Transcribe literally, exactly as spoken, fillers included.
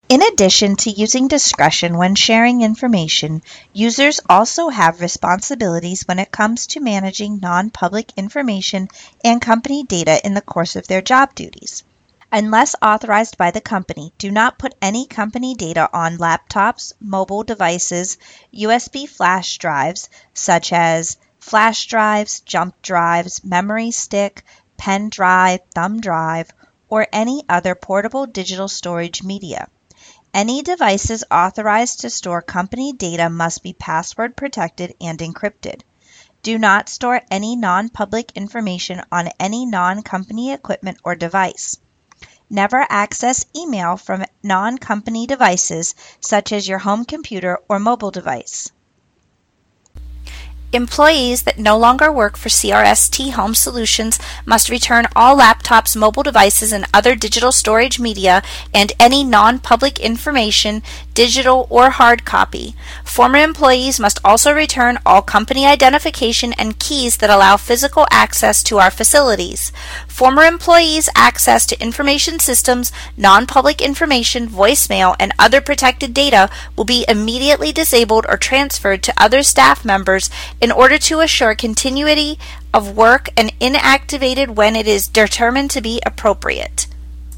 In addition to using discretion when sharing information, users also have responsibilities when it comes to managing non-public information and company data in the course of their job duties. Unless authorized by the company, do not put any company data on laptops, mobile devices, U S B flash drives, such as flash drives, jump drives, memory stick, pen drive, thumb drive, or any other portable digital storage media. Any devices authorized to store company data must be password protected and encrypted. Do not store any non-public information on any non-company equipment or device. Never access email from non-company devices such as your home computer or mobile device. Employees that no longer work for C R S T Home Solutions must return all laptops, mobile devices, and other digital storage media and any non-public information, digital or hard copy. Former employees must also return all company identification and keys that allow physical access to our facilities. Former employees' access to information systems, non-public information, voicemail, and other protected data will be immediately disabled or transferred to other staff members in order to assure continuity of work and inactivated when it is determined to be appropriate.